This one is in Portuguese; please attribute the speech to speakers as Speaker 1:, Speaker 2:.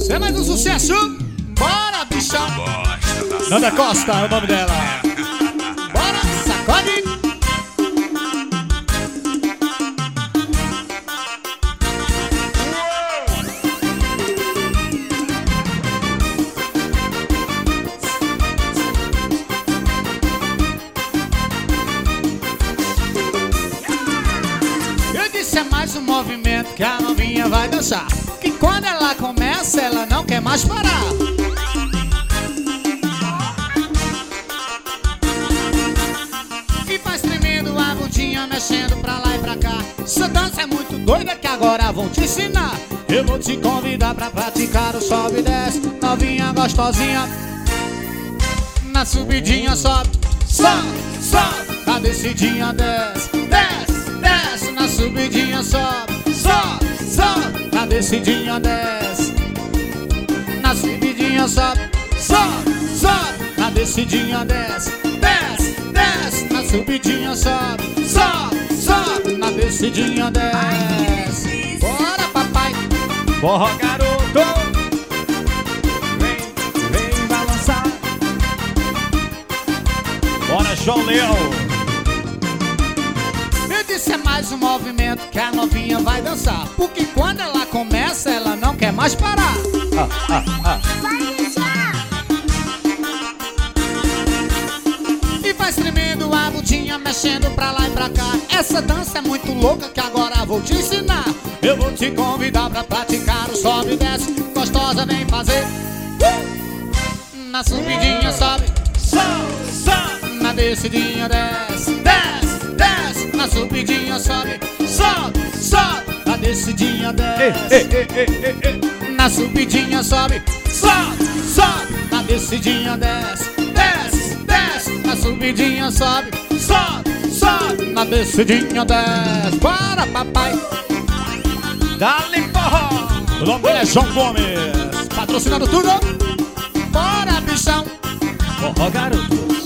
Speaker 1: É mais um sucesso. Bora, bichão. Nanda Costa é o nome dela. Bora, sacode. Eu disse é mais um movimento que a novinha vai dançar. Que quando ela começa, ela não quer mais parar. E faz tremendo a bundinha, mexendo pra lá e pra cá. Essa dança é muito doida que agora vou te ensinar. Eu vou te convidar pra praticar o sobe e desce. Novinha gostosinha, na subidinha sobe, sobe, sobe. Na descidinha desce, desce, desce. Na subidinha sobe, sobe, sobe. Na descidinha desce, na subidinha sobe, sobe, sobe. Na descidinha desce, desce, desce. Na subidinha sobe, sobe, sobe. Na descidinha desce. Bora, papai.
Speaker 2: Bora, garoto. Vem balançar. Bora, João Leão.
Speaker 1: Eu disse é mais um movimento que a novinha vai dançar. Porque quando ela começa, ela não quer mais parar. E faz tremendo a bundinha, mexendo pra lá e pra cá. Essa dança é muito louca que agora vou te ensinar. Eu vou te convidar pra praticar o sobe e desce. Gostosa, vem fazer. Na subidinha sobe, sobe, sobe. Na descidinha desce, desce, desce. Na subidinha sobe, sobe, sobe. Na descidinha desce, na subidinha sobe, sobe, sobe. Na descidinha desce, desce, desce. Na subidinha sobe, sobe, sobe. Na descidinha desce. Bora, papai.
Speaker 2: Dá-lhe forró.
Speaker 1: O nome dele é João Gomes, patrocinando tudo. Bora, bichão.
Speaker 2: Forró, garoto.